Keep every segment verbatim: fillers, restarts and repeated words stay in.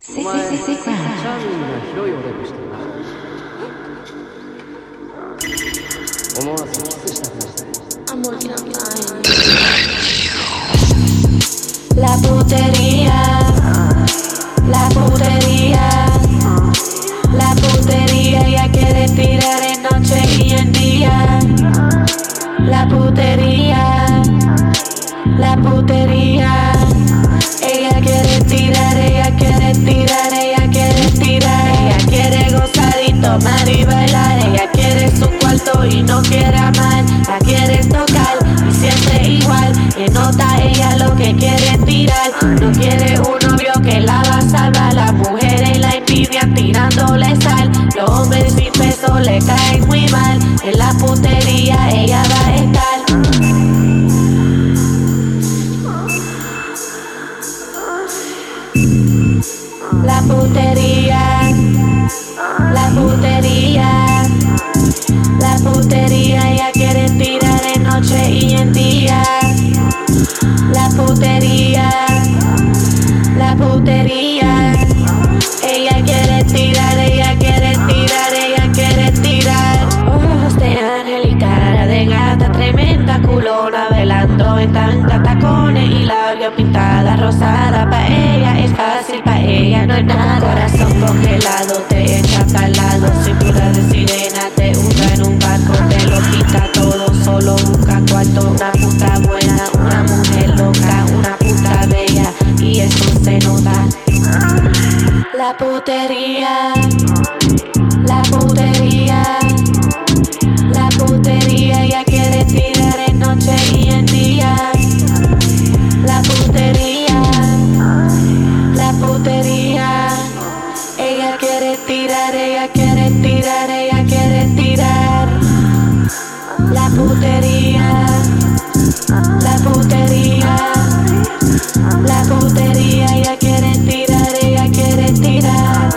お前、チャーミングな広いおでこしてるな。思わずキスしたくなった。 I'm working on mine. La putería, la putería, la putería, ella quiere tirar en noche y en día. La putería, la putería, ella quiere tirar, ella quiere tirar, ella quiere tirar, ella quiere gozar y tomar y bailar, ella quiere su cuarto y no quiere amar, la quiere tocar y siempre igual, que nota ella lo que quiere tirar, no quiere un novio que la va a salvar, las mujeres la envidian tirándole sal, los hombres sin peso le caen muy mal, en la putería ella va a estar. La putería, la putería, la putería, ella quiere tirar en noche y en día. La putería, la putería, ella quiere tirar, ella quiere tirar, ella quiere tirar. Ojos de ángel y cara de gata, tremenda culona, velando en tanga, tacones y labios pintada rosada. Pa' ella es fácil, pa' ella no es nada. Corazón congelado, te echa pa'l lado. Cintura de sirena, te hunda en un barco, te lo quita todo, solo busca cuarto. Una puta buena, una mujer loca, una puta bella, y eso se nota. La putería, la putería, la putería, ella quiere tirar en noche y en día. La putería, la putería, ella quiere tirar, ella quiere tirar, ella quiere tirar. La putería, la putería, la putería, ella quiere tirar, ella quiere tirar.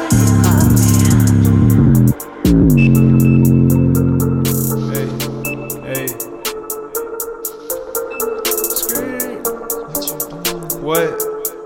Hey, hey. What?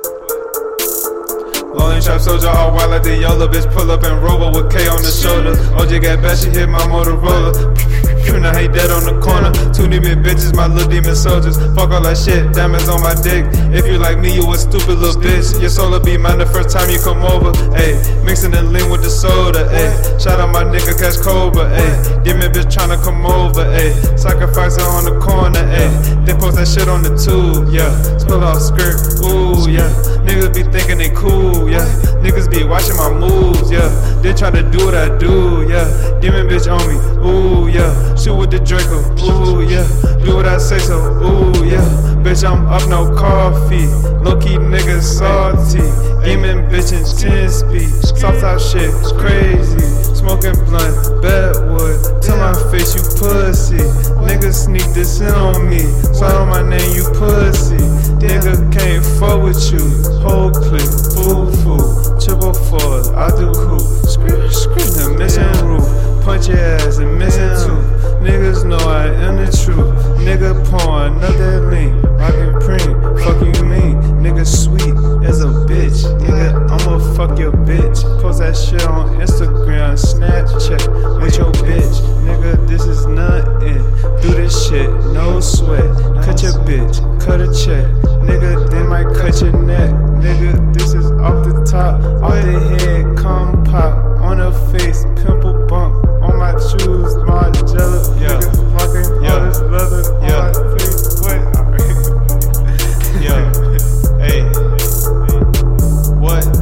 Lonely trap soldier, all wild like the YOLO. Bitch pull up and roll with K on the shoulder. O J got bad, she hit my Motorola. Now hate that on the corner. Two demon bitches, my little demon soldiers. Fuck all that shit, diamonds on my dick. If you like me, you a stupid little bitch. Your soul will be mine the first time you come over. Ayy, mixing the lean with the soda. Ayy, shout out my nigga Cash Cobra. Ayy, demon bitch tryna come over. Ayy, sacrifice her on the corner. Ayy, they post that shit on the tube. Yeah, spill off skirt. Ooh yeah, niggas be thinking they cool. Yeah, niggas be watching my moves. Yeah, they try to do what I do. Yeah, demon bitch on me. Ooh yeah. Shoot with the Draco, ooh yeah. Do what I say so, ooh yeah. Bitch, I'm up, no coffee. Low-key niggas salty. Demon bitch in ten speed. Soft top shit, crazy. Smoking blunt, bedwood. Tell my face you pussy. Niggas sneak this in on me. Slide on my name, you pussy. Nigga can't fuck with you. Whole clip, foo foo. Triple fours, I do cool. Scream, scream, the missing roof. Punch your ass and missing tooth. Niggas know I am the truth. Nigga pouring up that lean. Rockin' preem, fuck you mean. Nigga sweet as a bitch. Nigga, I'ma fuck your bitch. Post that shit on Instagram, Snapchat with your bitch. Nigga, this is nothing. Do this shit, no sweat. Cut your bitch, cut a check. Nigga, they might cut your neck. Nigga, this is off the top. Off the head, come pop. On her face, pimple bump. On my shoes, my jello. Yeah. Nigga, fucking yeah. All this leather yeah. On my face. What? Yeah. Hey. What?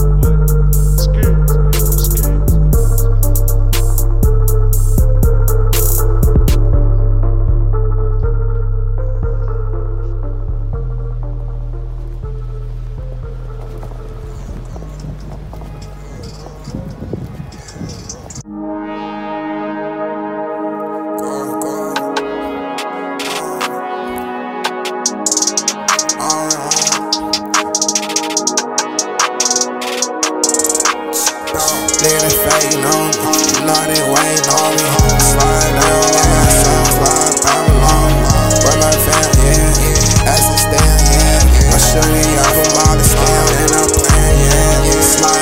Nigga, they fading on me. You know they waiting on me. Slide down with my son, slide down along. With my fam, yeah. As it stand, yeah. I'm shooting up from all the scam and I'm playing, yeah. Slide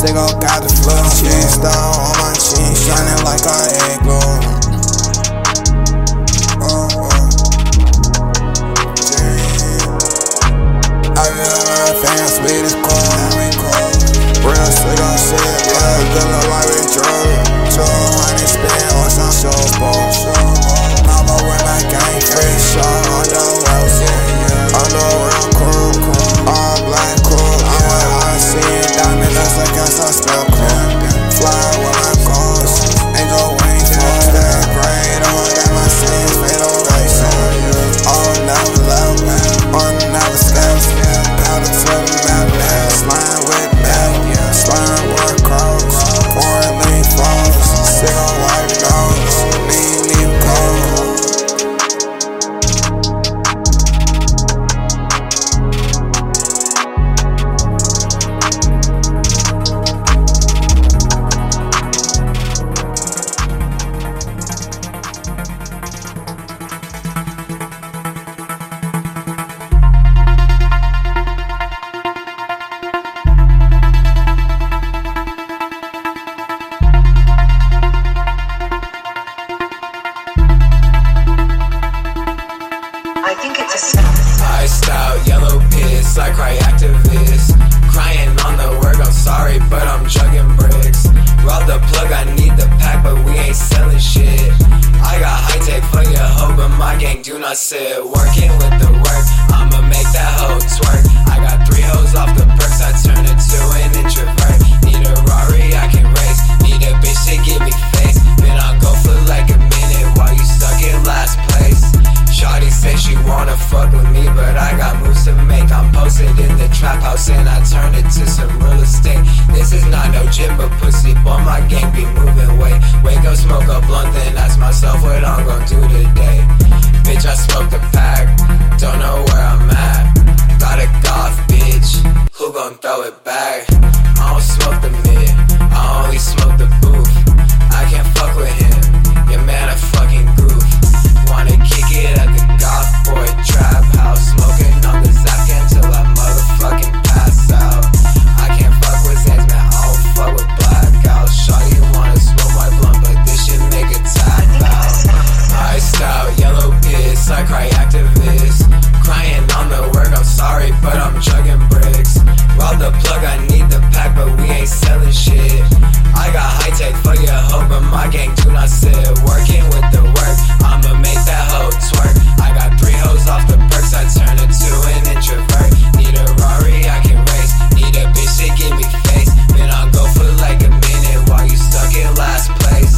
Sicko got the flow. Cheese star on my chin, shining like a egg glow. I feel my fans sweet as cold. Real sicko shit, yeah, good look like we drove. Two hundred spin on some show balls. Mama with my gang face shot on the road. On the real crew, all black crew. I'm a I see diamond, that's like a suspect crew. Fly with my goals, ain't go wait for that grade. Oh, got my sins, fatal racing. Oh, never love me, on never steps. Powder to the map, slime with me, slime with crows, pouring lean falls, Sicko white nose, lean leave cold. Iced out, yellow piss, I cry activist. Crying on the work, I'm sorry, but I'm chugging bricks. Rob the plug, I need the pack, but we ain't selling shit. I got high tech for your hoe, but my gang do not sit. Working with the work, I'ma make that hoe twerk. I got three hoes off the perks, I turn it to an introvert. Need a Rari, I can race. Need a bitch to give me face. Been on go for like a minute while you stuck in last place. Shawty say she wanna fuck with me, but I got moves to make. I'm posted in the trap house and I turn it to some real estate. This is not no gym, but pussy, boy, my gang be moving weight. Wake up, smoke a blunt, then ask myself what I'm gon' do today. Bitch, I smoked a pack, don't know where I'm at. Got a goth bitch, who gon' throw it back? I don't smoke the mid, I only smoke the booth. I can't fuck with him, your man a fucking goof. Wanna kick it at the goth boy trap house, smoking on the Zafka till I motherfucking pass out. I can't fuck with Zans, man, I don't fuck with blackouts. Shawty wanna smoke my blunt, but this shit make a tap out. Iced out, yellow piss, I cry activist. Crying on the work, I'm sorry, but I'm chugging bricks. Rob the plug, I need the pack, but we ain't selling shit. I got high tech for your hoe, but my gang do not sit. Working with the work, I'ma make that hoe twerk. I got three hoes off the perks, I turn it to an introvert. Need a Rari, I can race. Need a bitch to give me face. Been on go for like a minute while you stuck in last place.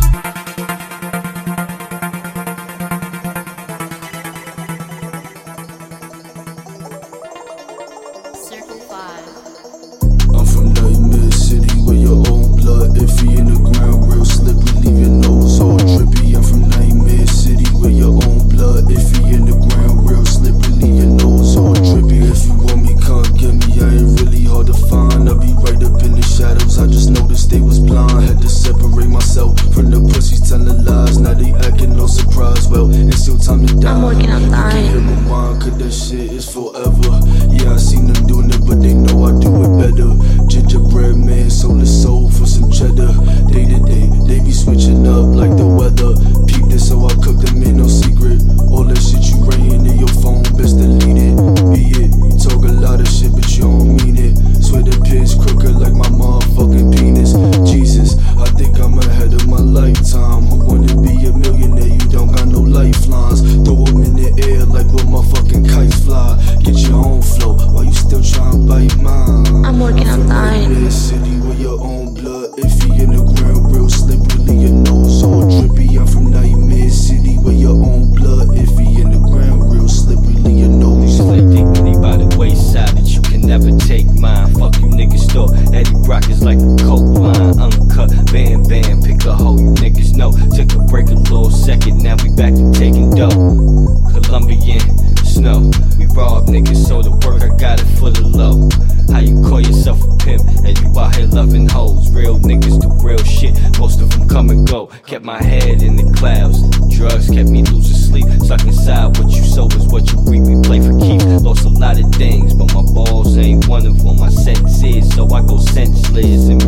Circle five. I'm from Nightmare City where your own blood iffy in the ground, real slippery, leave your nose all drippy. I'm from Nightmare City where your own blood iffy in the ground, real slippery, leave your nose all drippy. If you want me, come get me, I ain't really hard to find. I'll be right up in the shadows, I just noticed they was blind. Had to separate myself from the pussies telling lies, now they acting no surprise. Well, it's still time to die. I'm working on You dying. can hear my mind, cause that shit is forever. Yeah, I seen them doing it, but they know I do it better. Gingerbread man, soul to soul for some cheddar. Day to day, they be switching up like the weather. Peep this, so I cook them in, no secret. All that shit you writing in your phone, best delete it. Be it, you talk a lot of shit, but you don't mean it. Swear the pin's crooked like my motherfucking penis. Jesus, I think I'm ahead of my lifetime. Who wanna be a millionaire? You don't got no lifelines. Throw them in the air like where my fucking kites fly. Get your own flow while you still trying to bite mine. I'm working on dying. Nightmare City where your own blood iffy in the ground, real slippery, leave your nose all drippy. I'm from Nightmare City where your own blood iffy in the ground, real slippery, leave your nose. Slick dignity by the wayside, but you can never take mine. Fuck you niggas thought Eddie Brock is like a coke line. Uncut, bam bam, pick a hoe, you niggas know. Took a break a little second, now we back to taking dough. Colombian snow, we rob niggas, so the work I got it for the low. How you call yourself a pimp and you out here loving hoes? Real niggas do real shit, most of them come and go. Kept my head in the clouds, drugs kept me losing sleep. Stuck inside, what you sow is what you reap. We play for keeps, lost a lot of things, but my balls ain't one of them. My sense is, so I go senseless and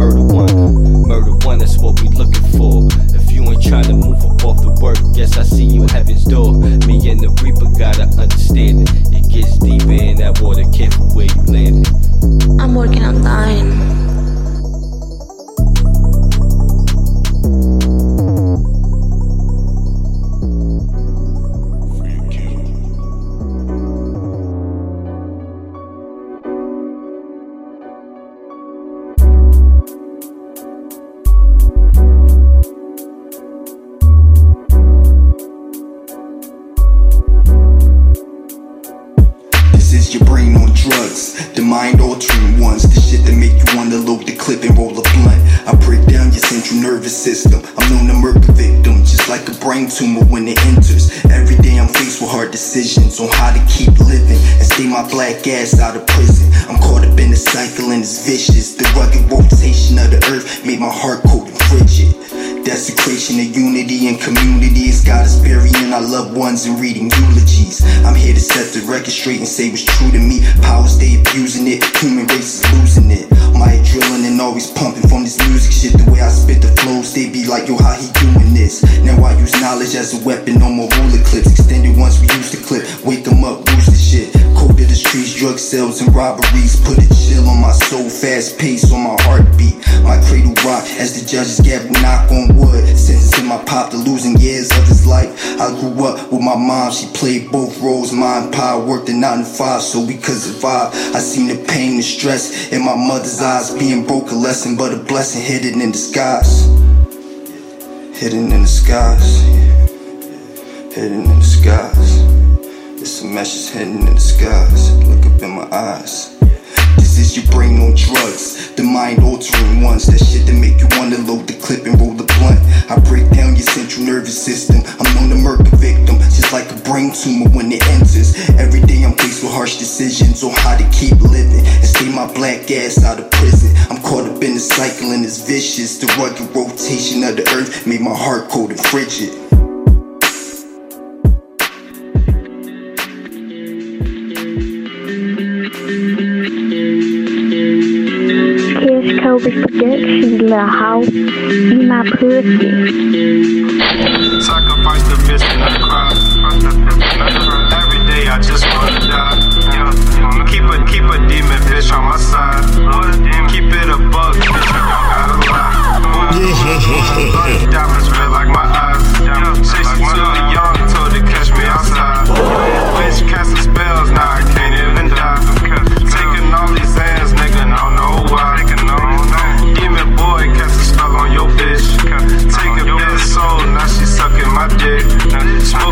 drugs, the mind-altering ones, the shit that make you wanna load the clip and roll a blunt. I break down your central nervous system. I'm known to murder victims, just like a brain tumor when it enters. Every day I'm faced with hard decisions on how to keep living and stay my black ass out of prison. I'm caught up in the cycle and it's vicious. The rugged rotation of the earth made my heart cold and frigid. Desecration of unity and community has got us burying our loved ones and reading eulogies. I'm here to set the record straight and say what's true to me. Powers they abusing it, human race is losing it. My adrenaline always pumping from this music shit. The way I spit the flows, they be like, yo, how he doing this? Now I use knowledge as a weapon, no more ruler clips. Extended ones we used to clip, wake them up, lose the shit. Cold to the streets, drug sales and robberies. Put a chill on my soul, fast pace on my heartbeat. My cradle rock as the judge's gavel knock on wood. Sentencing my pop to losing years of his life. I grew up with my mom, she played both roles. Ma and Pa worked in nine to five so we could survive. I seen the pain and stress in my mother's eyes. Being broke a lesson but a blessing hidden in disguise. Hidden in the skies. Hidden in the skies. It's a message hidden in the skies. Look up in my eyes. This is your brain on drugs, the mind-altering ones. That shit that make you wanna load the clip and roll the blunt. I break down your central nervous system. I'm known to murder victim, just like a brain tumor when it enters. Every day I'm faced with harsh decisions on how to keep living and stay my black ass out of prison. I'm caught up in the cycle and it's vicious. The rugged rotation of the earth made my heart cold and frigid. Kobe Production, little hoe, you my pussy. Sacrifice the bitch in the crowd. Every day I just wanna die. Yeah. Keep a keep a demon bitch on my side. Keep it a buck, bitch. I don't gotta lie. Diamonds red like my eyes. sixty-two young, told to catch me outside. Bitch casting spells, now I can't even die. Taking all these hands, nigga, I don't know why. Demon boy cast a spell on your bitch. Take a bitch soul, now she sucking my dick.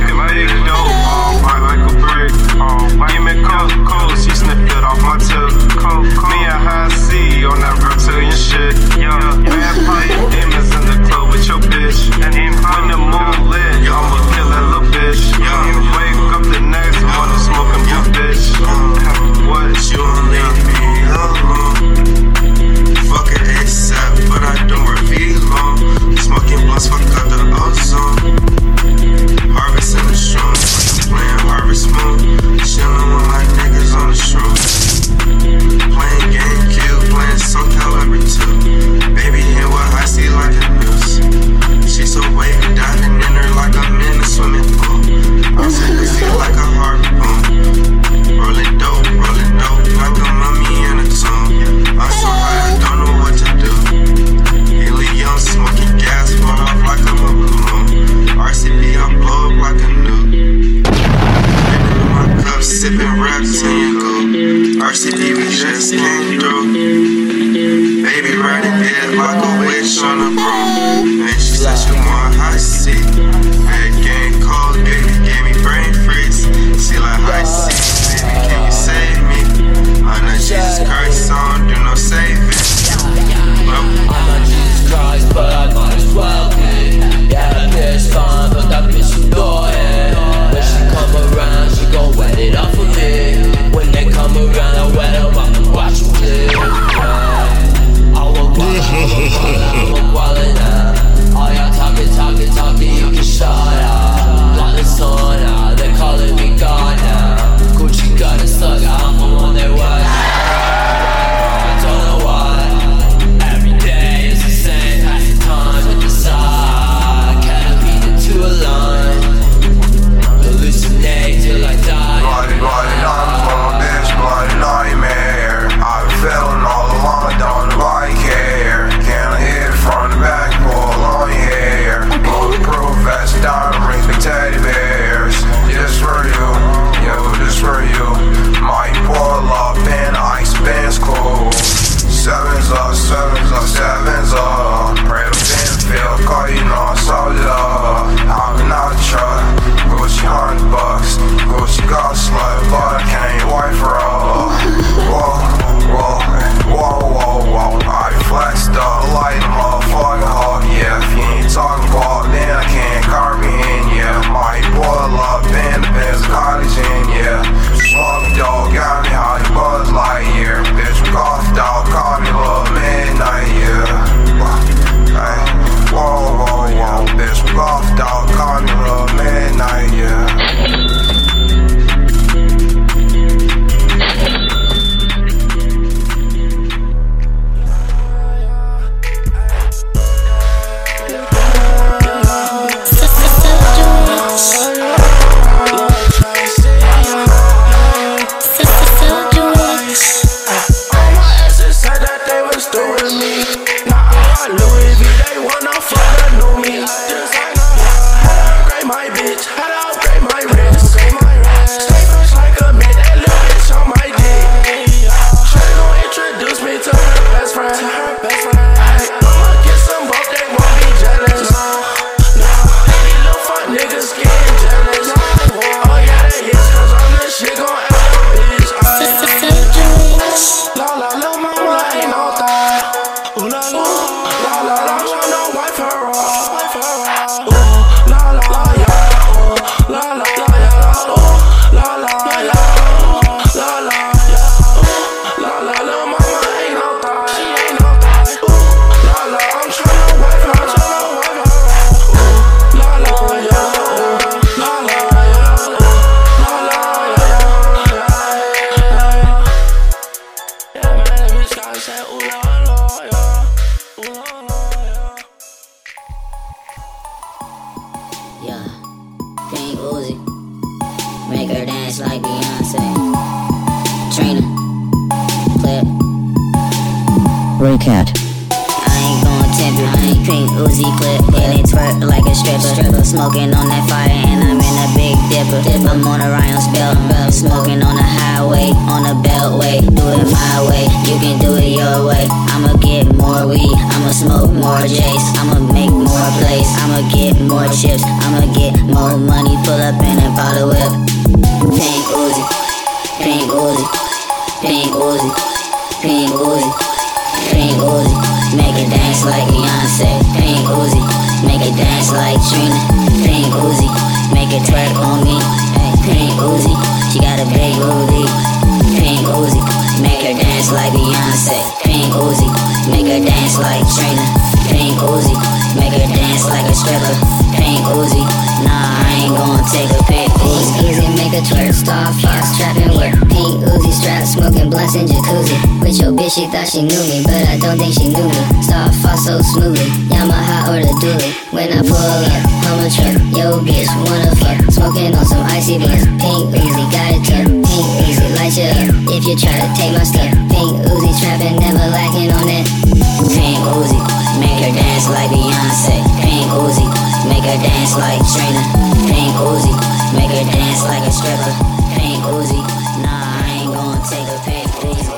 Yeah, Pink Uzi, make her dance like Beyonce. Trina, clip, Raycat. I ain't gon' tempt you, I ain't Pink Uzi clip. And it twerk like a stripper, stripper. Smoking on that fire and I'm in a big dipper. I'm on a Ryan's belt, smoking on the highway, on the beltway. Do it my way, you can do it your way. I'ma get more weed, I'ma smoke more J's, I'ma make more plays, I'ma get more chips, I'ma get more money. Pull up in a bottle whip. Pink Uzi, Pink Uzi, Pink Uzi, Pink Uzi, Pink Uzi. Make it dance like Beyonce. Pink Uzi, make it dance like Trina. Pink Uzi, make it twerk on me. Pink Uzi, she got a big booty. Pink Uzi, make her dance like Beyonce. Pink Uzi, make her dance like Trina. Pink Uzi, make her dance like a stripper. Pink Uzi, nah, I ain't gon' take a pic. Pink Uzi, make her twerk, star fox, trapping work. Pink Uzi strap, smoking blunts in jacuzzi. With your bitch, she thought she knew me, but I don't think she knew me. Star fox so smoothly, Yamaha or the dually. When I pull up, I'm a truck, yo bitch, wanna fuck. Smoking on some icy blunts. Pink Uzi, got it tucked. Pink Uzi, light you up if you try to take my stuff. Pink Uzi, trapping, never lacking on that. Pink Uzi, make her dance like Beyonce. Pink Uzi, make her dance like Trina. Pink Uzi, make her dance like a stripper. Pink Uzi, nah, I ain't gon' take a pic.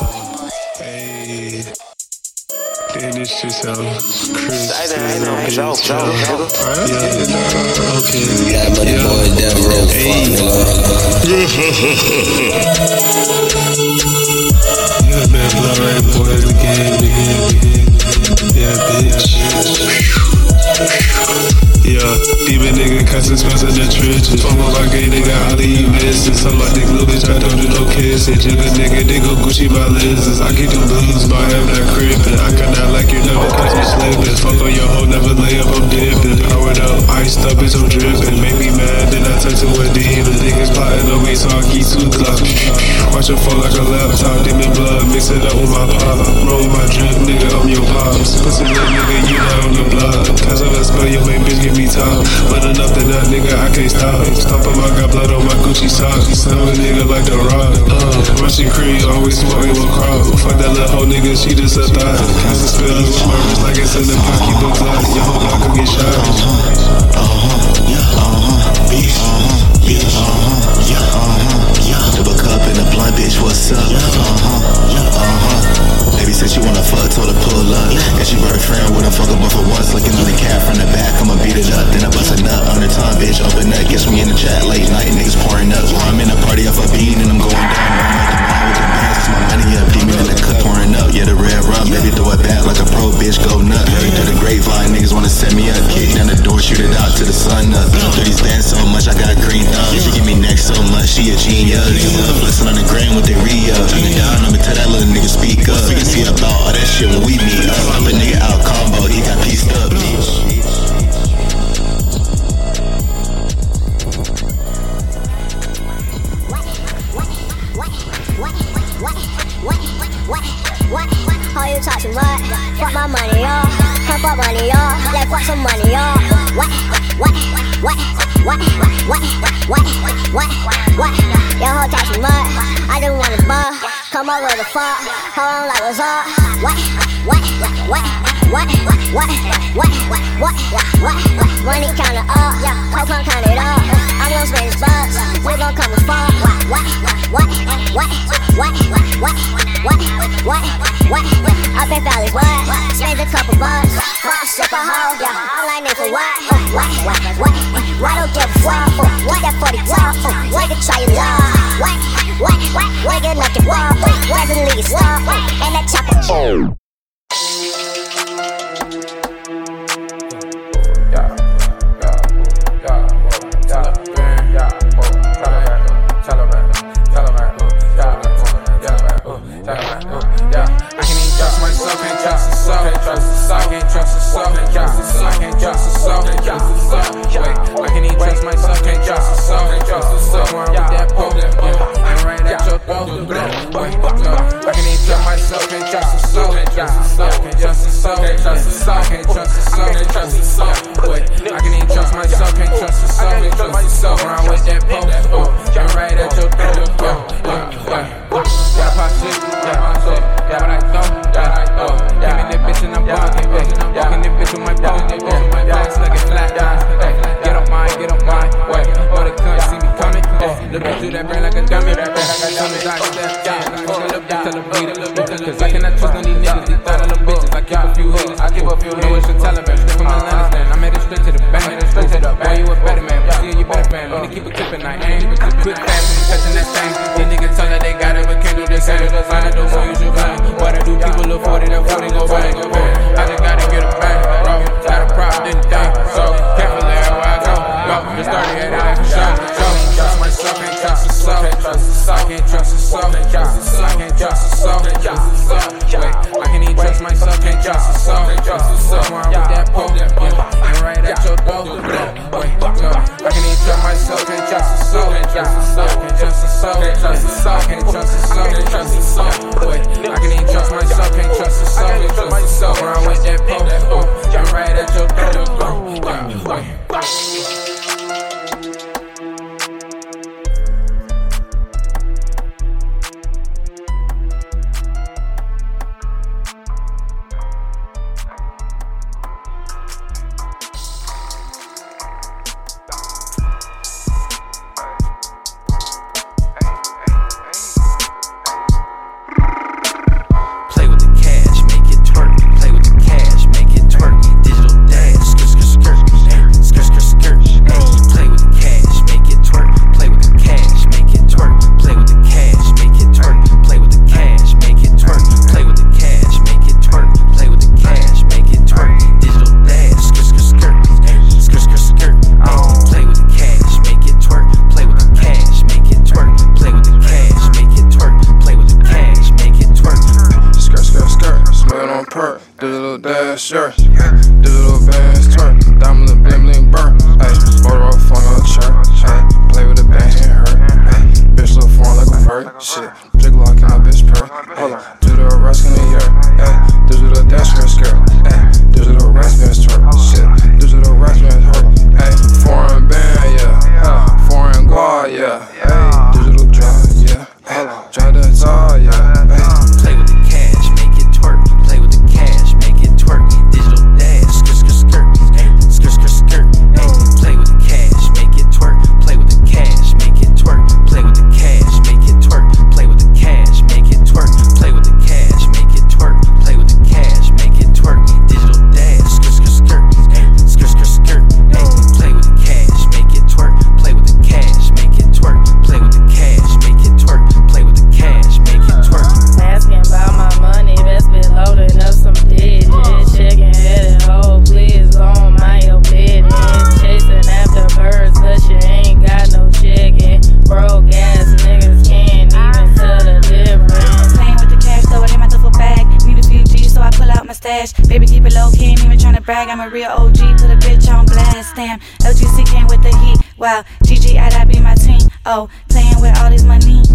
Hey, damn, this shit sound crazy. Ain't no joke, joke, nigga. Yeah, okay. Got money boys down the road, Yeah, man, blood right boys again, again. Yeah, bitch. Yeah, demon nigga cussing smells in the trenches. Fuck my gay nigga, all the events. So my dick little bitch, I don't do no kissing. Jigga nigga, they go Gucci my lenses. I keep them blues, but I am not crippin'. I cannot like you, never catch me slippin'. Fuck on your hoe, never lay up, I'm dippin'. Powered up, iced up, bitch, I'm drippin'. Make me mad, then I touch it with demons. Niggas plotting on me, so I keep two gloves. Watch your phone like a laptop, demon blood, mix it up with my pop. Roll my drip, nigga, I'm your pops. Pussy little nigga, you not on the block. Cause I'm a spell, your main bitch, give me top. But enough than that, nigga, I can't stop. Stop him, I got blood on my Gucci socks. Sell a nigga like The Rock. Uh, Russian cream, always smoking with crop. Fuck that little hoe nigga, she just a thought. Cast the spells with my wrist like it's in the pocket book lock. Your whole block could get shot. Uh-huh, uh-huh, yeah, uh-huh, bitch, uh-huh, bitch, uh-huh, yeah, uh-huh, yeah. Double cup in the blunt, bitch, what's up? Uh-huh, yeah, uh-huh. Baby said she wanna fuck, told her pull up. And she brought a friend with her fuck up for once. Looking on the cat from the back, I'ma beat it up. Then I bust a nut on her tongue, bitch, open up. Gets me in the chat late night, niggas pouring up. I'm in a party off a bean and I'm going down. I'm at the bar with the bands, it's my money up. Demon in the cup pouring up, yeah, the red rum. Baby throw it back like a pro, bitch, go nut. Heard through the grapevine, niggas wanna set me up. Kick down the door, shoot it out to the sun up. Dirty's dance so much, I got green thumbs. She give me neck so much, she a genius. Flexing on the gram with they re-up. Turn it down, I'ma tell that little nigga speak up. We can see about all that shit when we meet up. Up a nigga out combo, he got pieced up, bitch. How you talking what? Fuck my money, y'all. Come fuck money, y'all. Like fuck some money, y'all. What? What? What? What? What? What? What? What? Your hoe talking what? I just wanna buy. Come over the fuck. Hold on like what's up? What? What? What? What? What? What? What? What? Money counter up. Coke on count it up. I'm gon' spend this bucks. We gon' come as fuck. What? What? What? What? What? What? What? What? What? Up in Valley, what? Spend a couple bucks. Fuck, slip a hoe. Yeah, I'm like nigga for what? What? What? What? Why don't give a fuck? What that forty top? What can try your love? What? What? What? What get nothing wrong? Where's the lead stuff? And that chopper. Justice, trust the soul, can't trust the soul, can't trust the soul, can't trust the soul, can't trust the soul. Boy, I can't even trust myself, can't trust the soul, can't trust the soul. Around with that pole, jump right at your throat. Sure, digital bands twerk, diamond and bling bling burn. Ayy, motor off on your church. Ayy, play with the band and hurt. Ayy, bitch look foreign like a bird. Shit, jig lock in my bitch purr. Hold on, digital rush in the year. Ayy, digital dash skirt skirt. Ayy, digital rest bands twerk. Shit, digital rest bands hurt. Ayy, foreign band, yeah. Foreign guard, yeah. Ayy, digital drive, yeah. Ayy, drive the tar, yeah. Ayy, play with the cash, make it twerk. Play with the cash, make it twerk. Digital dash, skirt, skirt, skirt, ay, skirt, skirt, skirt, ay. Play with the cash, make it twerk. Play with the cash, make it twerk. Play with the cash, make it twerk. Play with the cash, make it twerk. Play with the cash, make it twerk. Play with the cash, make it twerk. Digital dash, skirt, skirt, skirt, ay, skirt, skirt, skirt, ay. Play with the cash, make it twerk. Play with the cash, make it twerk. Play with the cash, make it twerk. Play with the cash, make it twerk. Asking about my money, best be loading up some digits. Checking head and hoe, please go on my your business. Chasing after birds, cause you ain't got no chicken. Broke ass niggas can't even tell the difference. Playing with the cash, throw it in my duffel bag. Need a few G's, so I pull out my stash. Baby, keep it low, key, ain't even tryna brag. I'm a real O G, put a bitch on blast. Damn, L G C came with the heat. Wow, G G, I'd be my team. Oh, playing with all this money.